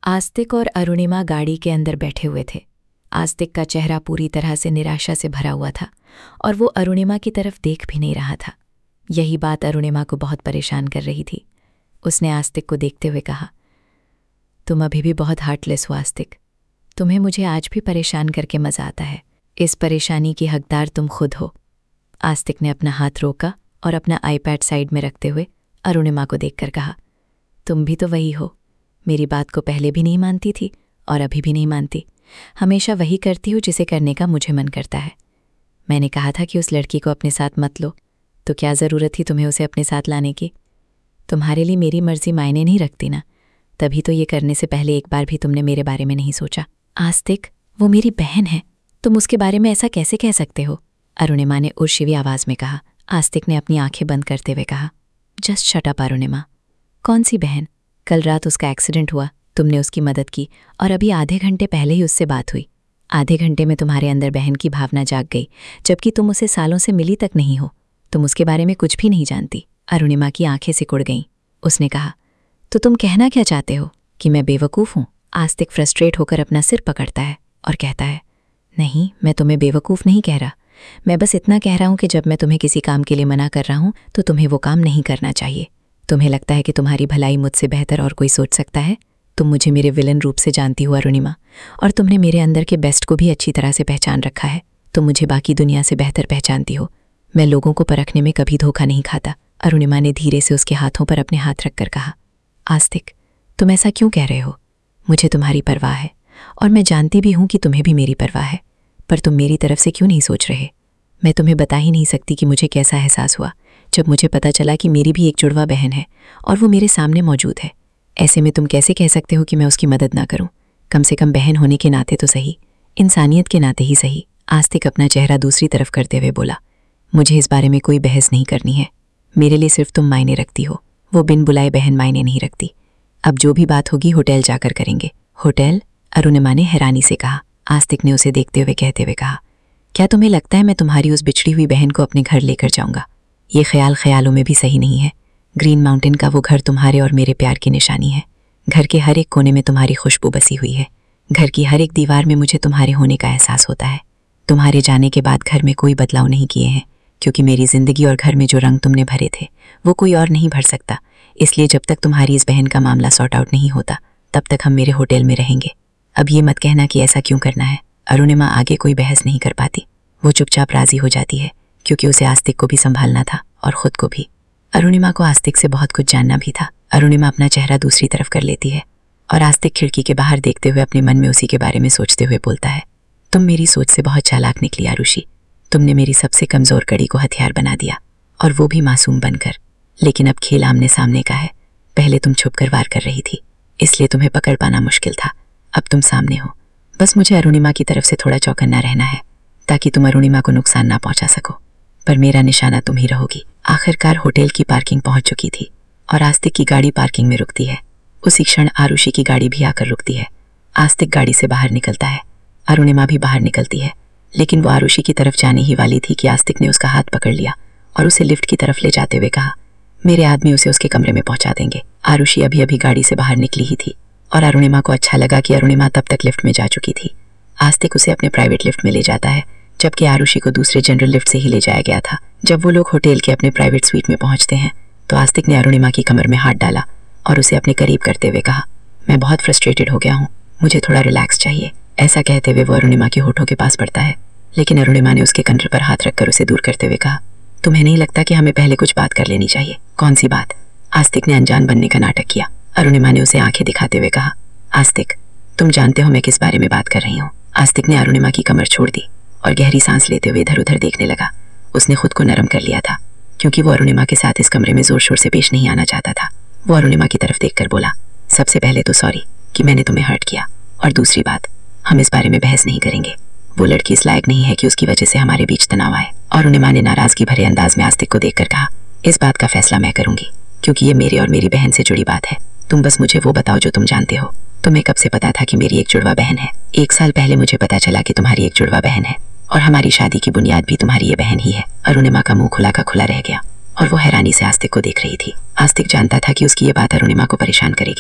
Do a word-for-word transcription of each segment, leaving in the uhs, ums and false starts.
आस्तिक और अरुणिमा गाड़ी के अंदर बैठे हुए थे। आस्तिक का चेहरा पूरी तरह से निराशा से भरा हुआ था और वो अरुणिमा की तरफ देख भी नहीं रहा था। यही बात अरुणिमा को बहुत परेशान कर रही थी। उसने आस्तिक को देखते हुए कहा, तुम अभी भी बहुत हार्टलेस हो आस्तिक। तुम्हें मुझे आज भी परेशान करके मज़ा आता है। इस परेशानी की हकदार तुम खुद हो। आस्तिक ने अपना हाथ रोका और अपना आईपैड साइड में रखते हुए अरुणिमा को देखकर कहा, तुम भी तो वही हो। मेरी बात को पहले भी नहीं मानती थी और अभी भी नहीं मानती। हमेशा वही करती हूँ जिसे करने का मुझे मन करता है। मैंने कहा था कि उस लड़की को अपने साथ मत लो, तो क्या ज़रूरत थी तुम्हें उसे अपने साथ लाने की? तुम्हारे लिए मेरी मर्जी मायने नहीं रखती ना, तभी तो ये करने से पहले एक बार भी तुमने मेरे बारे में नहीं सोचा। आस्तिक, वो मेरी बहन है, तुम उसके बारे में ऐसा कैसे कह सकते हो? अरुणिमा ने उर्शिवी आवाज़ में कहा। आस्तिक ने अपनी आंखें बंद करते हुए कहा, जस्ट शट अप अरुणिमा। कौन सी बहन? कल रात उसका एक्सीडेंट हुआ, तुमने उसकी मदद की और अभी आधे घंटे पहले ही उससे बात हुई। आधे घंटे में तुम्हारे अंदर बहन की भावना जाग गई, जबकि तुम उसे सालों से मिली तक नहीं हो। तुम उसके बारे में कुछ भी नहीं जानती। अरुणिमा की आंखें सिकुड़ गईं। उसने कहा, तो तुम कहना क्या चाहते हो, कि मैं बेवकूफ़ हूँ? आस्तिक फ्रस्ट्रेट होकर अपना सिर पकड़ता है और कहता है, नहीं, मैं तुम्हें बेवकूफ़ नहीं कह रहा। मैं बस इतना कह रहा हूँ कि जब मैं तुम्हें किसी काम के लिए मना कर रहा हूँ तो तुम्हें वो काम नहीं करना चाहिए। तुम्हें लगता है कि तुम्हारी भलाई मुझसे बेहतर और कोई सोच सकता है? तुम मुझे मेरे विलन रूप से जानती हो अरुणिमा, और तुमने मेरे अंदर के बेस्ट को भी अच्छी तरह से पहचान रखा है। तुम मुझे बाकी दुनिया से बेहतर पहचानती हो। मैं लोगों को परखने में कभी धोखा नहीं खाता। अरुणिमा ने धीरे से उसके हाथों पर अपने हाथ रखकर कहा, आस्तिक, तुम ऐसा क्यों कह रहे हो? मुझे तुम्हारी परवाह है और मैं जानती भी हूँ कि तुम्हें भी मेरी परवाह है, पर तुम मेरी तरफ से क्यों नहीं सोच रहे? मैं तुम्हें बता ही नहीं सकती कि मुझे कैसा एहसास हुआ जब मुझे पता चला कि मेरी भी एक जुड़वा बहन है और वो मेरे सामने मौजूद है। ऐसे में तुम कैसे कह सकते हो कि मैं उसकी मदद ना करूं? कम से कम बहन होने के नाते तो सही, इंसानियत के नाते ही सही। आस्तिक अपना चेहरा दूसरी तरफ करते हुए बोला, मुझे इस बारे में कोई बहस नहीं करनी है। मेरे लिए सिर्फ तुम मायने रखती हो, वो बिन बुलाए बहन मायने नहीं रखती। अब जो भी बात होगी होटल जाकर करेंगे। होटल? अरुणिमा ने हैरानी से कहा। आस्तिक ने उसे देखते हुए कहते हुए कहा, क्या तुम्हें लगता है मैं तुम्हारी उस बिछड़ी हुई बहन को अपने घर लेकर जाऊंगा? ये ख्याल ख्यालों में भी सही नहीं है। ग्रीन माउंटेन का वो घर तुम्हारे और मेरे प्यार की निशानी है। घर के हर एक कोने में तुम्हारी खुशबू बसी हुई है। घर की हर एक दीवार में मुझे तुम्हारे होने का एहसास होता है। तुम्हारे जाने के बाद घर में कोई बदलाव नहीं किए हैं, क्योंकि मेरी जिंदगी और घर में जो रंग तुमने भरे थे वो कोई और नहीं भर सकता। इसलिए जब तक तुम्हारी इस बहन का मामला सॉर्ट आउट नहीं होता तब तक हम मेरे होटल में रहेंगे। अब ये मत कहना कि ऐसा क्यों करना है। अरुणिमा आगे कोई बहस नहीं कर पाती। वो चुपचाप राजी हो जाती है, क्योंकि उसे आस्तिक को भी संभालना था और खुद को भी। अरुणिमा को आस्तिक से बहुत कुछ जानना भी था। अरुणिमा अपना चेहरा दूसरी तरफ कर लेती है और आस्तिक खिड़की के बाहर देखते हुए अपने मन में उसी के बारे में सोचते हुए बोलता है, तुम मेरी सोच से बहुत चालाक निकली आरुषि। तुमने मेरी सबसे कमज़ोर कड़ी को हथियार बना दिया, और वो भी मासूम बनकर। लेकिन अब खेल आमने सामने का है। पहले तुम छुप कर वार कर रही थी, इसलिए तुम्हें पकड़ पाना मुश्किल था। अब तुम सामने हो। बस मुझे अरुणिमा की तरफ से थोड़ा चौकन्ना रहना है, ताकि तुम अरुणिमा को नुकसान ना पहुंचा सको। पर मेरा निशाना तुम ही रहोगी। आखिरकार होटल की पार्किंग पहुंच चुकी थी और आस्तिक की गाड़ी पार्किंग में रुकती है। उसी क्षण आरुषि की गाड़ी भी आकर रुकती है। आस्तिक गाड़ी से बाहर निकलता है। अरुणिमा भी बाहर निकलती है, लेकिन वो आरुषि की तरफ जाने ही वाली थी कि आस्तिक ने उसका हाथ पकड़ लिया और उसे लिफ्ट की तरफ ले जाते हुए कहा, मेरे आदमी उसे उसके कमरे में पहुंचा देंगे। आरुषि अभी अभी गाड़ी से बाहर निकली ही थी और अरुणिमा को अच्छा लगा कि अरुणिमा तब तक लिफ्ट में जा चुकी थी। आस्तिक उसे अपने प्राइवेट लिफ्ट में ले जाता है, जबकि आरुषि को दूसरे जनरल लिफ्ट से ही ले जाया गया था। जब वो लोग होटल के अपने प्राइवेट स्वीट में पहुंचते हैं तो आस्तिक ने अरुणिमा की कमर में हाथ डाला और उसे अपने करीब करते हुए कहा, मैं बहुत फ्रस्ट्रेटेड हो गया हूँ, मुझे थोड़ा रिलैक्स चाहिए। ऐसा कहते हुए वो अरुणिमा के होठों के पास बढ़ता है, लेकिन अरुणिमा ने उसके कंधे पर हाथ रखकर उसे दूर करते हुए कहा, तुम्हें नहीं लगता कि हमें पहले कुछ बात कर लेनी चाहिए? कौन सी बात? आस्तिक ने अनजान बनने का नाटक किया। अरुणिमा ने उसे आंखें दिखाते हुए कहा, आस्तिक, तुम जानते हो मैं किस बारे में बात कर रही हूँ। आस्तिक ने अरुणिमा की कमर छोड़ दी और गहरी सांस लेते हुए इधर उधर देखने लगा। उसने खुद को नरम कर लिया था, क्योंकि वो अरुणिमा के साथ इस कमरे में जोर शोर से पेश नहीं आना चाहता था। वो अरुणिमा की तरफ देखकर बोला, सबसे पहले तो सॉरी कि मैंने तुम्हें हर्ट किया, और दूसरी बात, हम इस बारे में बहस नहीं करेंगे। वो लड़की इस लायक नहीं है कि उसकी वजह से हमारे बीच तनाव आए। अरुणिमा ने नाराजगी भरे अंदाज में आस्तिक को देखकर कहा, इस बात का फैसला मैं करूंगी, क्योंकि ये मेरे और मेरी बहन से जुड़ी बात है। तुम बस मुझे वो बताओ जो तुम जानते हो। तुम्हें कब से पता था कि मेरी एक जुड़वा बहन है? एक साल पहले मुझे पता चला कि तुम्हारी एक जुड़वा बहन है, और हमारी शादी की बुनियाद भी तुम्हारी ये बहन ही है। अरुणिमा का मुंह खुला का खुला रह गया और वो हैरानी से आस्तिक को देख रही थी। आस्तिक जानता था कि उसकी ये बात अरुणिमा को परेशान करेगी।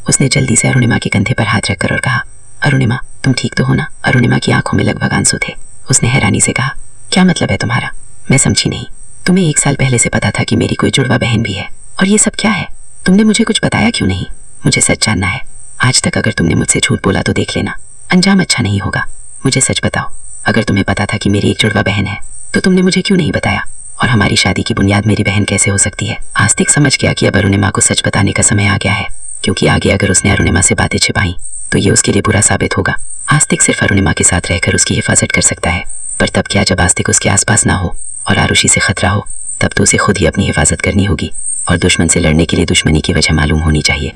उसने जल्दी से अरुणिमा के कंधे पर हाथ रखकर और कहा, अरुणिमा तुम ठीक तो हो ना? अरुणिमा की आंखों में लगभग आंसू थे। उसने हैरानी से कहा, क्या मतलब है तुम्हारा? मैं समझी नहीं। तुम्हें एक साल पहले से पता था कि मेरी कोई जुड़वा बहन भी है, और ये सब क्या है? तुमने मुझे कुछ बताया क्यों नहीं? मुझे सच जानना है। आज तक अगर तुमने मुझसे झूठ बोला तो देख लेना, अंजाम अच्छा नहीं होगा। मुझे सच बताओ, अगर तुम्हें पता था कि मेरी एक जुड़वा बहन है तो तुमने मुझे क्यों नहीं बताया? और हमारी शादी की बुनियाद मेरी बहन कैसे हो सकती है? आस्तिक समझ गया कि अब अरुणिमा को सच बताने का समय आ गया है, क्योंकि आगे अगर उसने अरुणिमा से बातें छिपाई तो ये उसके लिए बुरा साबित होगा। आस्तिक सिर्फ अरुणिमा के साथ रहकर उसकी हिफाजत कर सकता है, पर तब क्या जब आस्तिक उसके आसपास ना हो और आरुषि से खतरा हो? तब तो उसे खुद ही अपनी हिफाजत करनी होगी, और दुश्मन से लड़ने के लिए दुश्मनी की वजह मालूम होनी चाहिए।